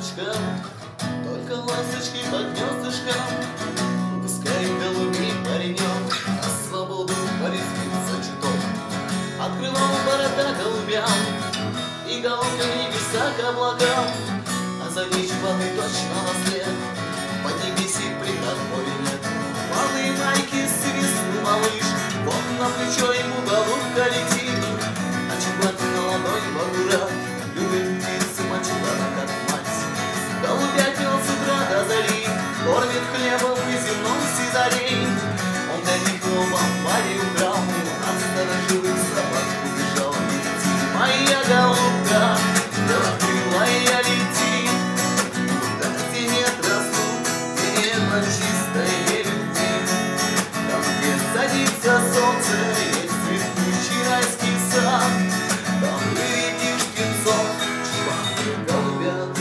облачкам, только ласточки под гнездышком. Пускай голубей паренек на свободу порезвится чуток. Открывал ворота голубям и головка небеса к облакам, а за ней чубатый точно во след поднебесье приходит. Малые майки свистнул малыш, вот на плечо ему голубка летит, а чубатый на ладонь бабура любит птицы мачугана как мать. Голубя пел с утра до зари, кормит хлебом и земном сизарей. Он для них клубом пари украл, от сторожевых собак убежал. Лети, моя голубка, белокрылая, лети, туда, где нет разлук, где небо чистое любви. Там, где садится солнце, есть цветущий райский сад. Там вырядишь птенцов, чубатых голубят.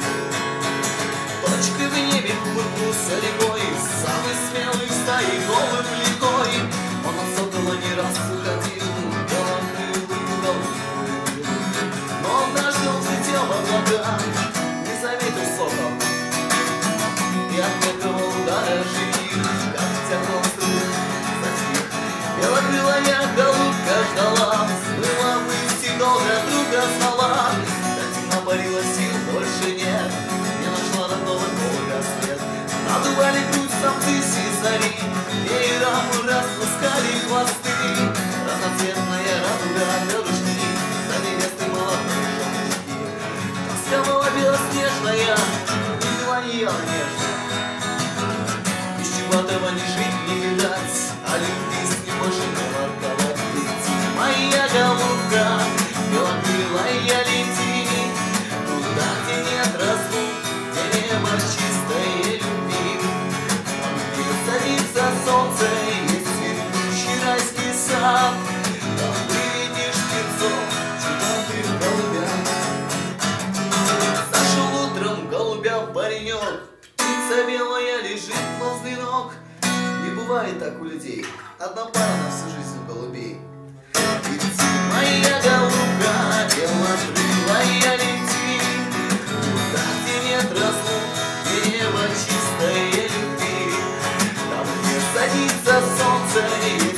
Точкой в небе кувыркнулся рекой, самый смелый в стае голубь лихой. Он от сокола не раз уходил, белокрылый голубь. Но однажды он взлетел в облака, не заметил сокол и от мелкого удара живи, как тянул струк, затих. Белокрылая голубка ждала, взмыла ввысь и долго друга звала. Да темно парила, сил больше нет, не нашла родного голубя след. Надували грудь самцы сизари, веером распускали хвосты. Разноцветная радуга перышки, за невестой молодой женушки. Тосковала белоснежная, и звонила нежно. Без чубатого не жить, не видать, а любви с ним больше не ворковать. Лети, моя голубка, белокрылая, лети, туда, где нет разлук, где небо чистое любви. Там, где садится солнце, есть цветущий райский сад. Там выведешь птенцов, чубатых голубям. Зашел утром голубя паренек, птица белая лежит возле ног. Не бывает так у людей, одна пара на всю жизнь у голубей. Лети, моя голубка, белокрылая, лети, туда, где нет разлук, где небо чистое любви. Там, где садится солнце,